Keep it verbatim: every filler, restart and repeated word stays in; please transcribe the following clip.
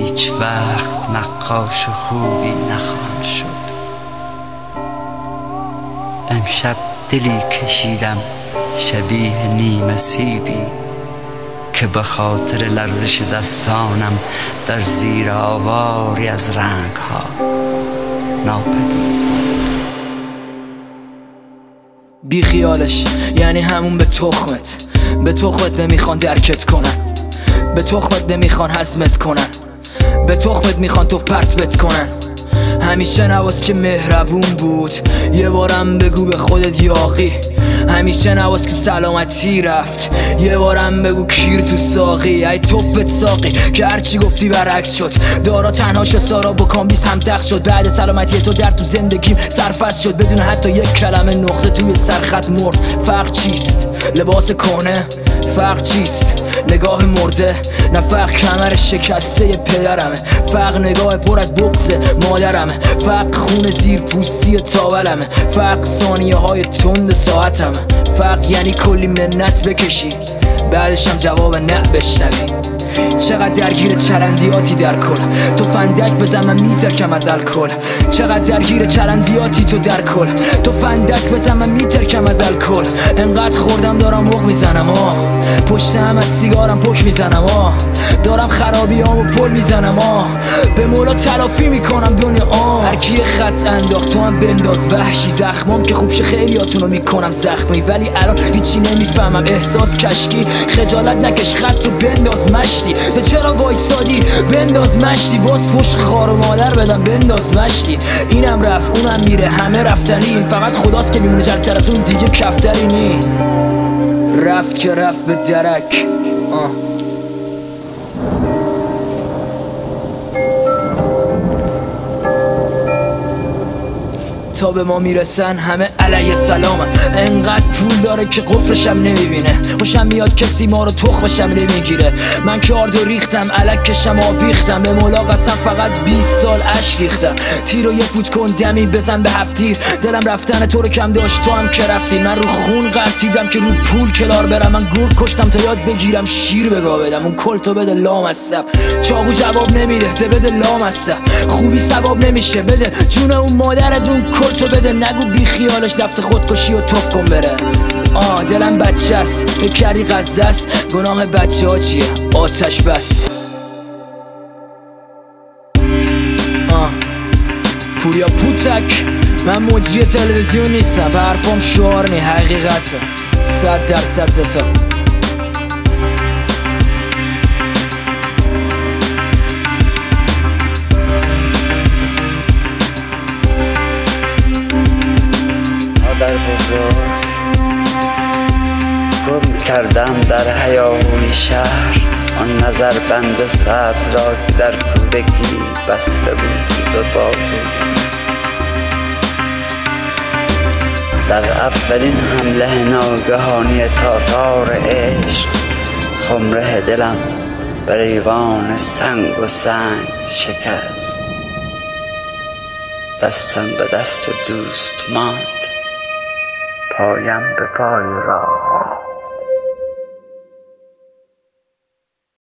هیچ وقت نقاش خوبی نخواهم شد. امشب دلی کشیدم شبیه نیمه سیبی که به خاطر لرزش دستانم در زیر آواری از رنگ ها ناپدید. بی خیالش یعنی همون به تخمت، به تخمت نمیخوان درکت کنن، به تخمت نمیخوان هضمت کنن، به تخمت میخوان تو پرتبت کنن. همیشه نواز که مهربون بود، یه بارم بگو به خودت یاقی. همیشه نواز که سلامتی رفت، یه بارم بگو کیر تو ساقی. ای توپت ساقی که هرچی گفتی برعکس شد. دارا تنها شد، سارا با کامبیز هم دق شد. بعد سلامتی تو در تو زندگیم سرفست شد، بدون حتی یک کلمه نقطه توی سرخط مرد. فرق چیست؟ لباس کهنه؟ فرق چیست؟ نگاه مرده؟ نه فرق کمر شکسته پدرمه، فرق نگاه پر از بغض مادرمه، فرق خون زیر پوستی تاولمه، فرق ثانیه های تند ساعتمه، فرق یعنی کلی منت بکشی بعدش هم جواب نه بشنوی. چقدر درگیر چرندیاتی در کل، تو فندک بزن من میترکم از الکل. چقدر درگیر چرندیاتی تو در کل، تو فندک بزن من میترکم از الکل. انقدر خوردم دارم بغ میزنم آه، پشت هم از سیگارم پک میزنم آه، دارم خرابیامو پل میزنم آه، به مولا تلافی میکنم دنیا آه. هر کی خط انداخت تو هم بنداز وحشی، زخمام که خوب شه خیلیاتونو میکنم زخمی، ولی الان هیچی نمیفهمم احساس کشکی. خجالت نکش خط و بنداز مشتی، تو چرا وایسادی؟ بنداز مشتی، باز فوش خار و مادر بدم بنداز مشتی. اینم رفت اونم میره همه رفتنی، فقط خداست که میمونه جلتر از اون دیگه کفتری نی. رفت که رفت به درک آه. تا به ما میرسن همه علیه سلامن، انقدر پول داره که قفلشم نمیبینه، خوشم میاد کسی ما رو تخمشم نمیگیره. من که آرد و ریختم علک کشم آویختم، به مولا قسم فقط بیست سال عشق ریختم. تیر و یه فوت کن دمی بزن به هفتیر، دلم رفتن تو رو کم داشت تو هم که رفتی. من رو خون قرتیدم که رو پول کلار برم، من گرگ کشتم تا یاد بگیرم شیر بگا بدم. اون کل تو بده لامصب، چاقو جواب نمیده ده بده لامصب، خوبی ثواب نمیشه بده جون اون مادرت. اون کل تو بده نگو بی خیالش لفظ خودکشی و توف کن بره آه. دلم بچه است بکری غزه است، گناه بچه ها چیه؟ آتش بس آه. پوریا پوتک، من مجری تلویزیون نیستم، به حرفام شعار نی حقیقته صد درصد زتا. در بزرگ گم کردم در هیاهوی شهر، آن نظر بند صدر را که در کودکی بسته بود به بازو. در اولین حمله ناگهانی تاتار عشق، خمره دلم بر ایوان سنگ و سنگ شکست. دستم به دست دوست ماند، پایم به پای راه.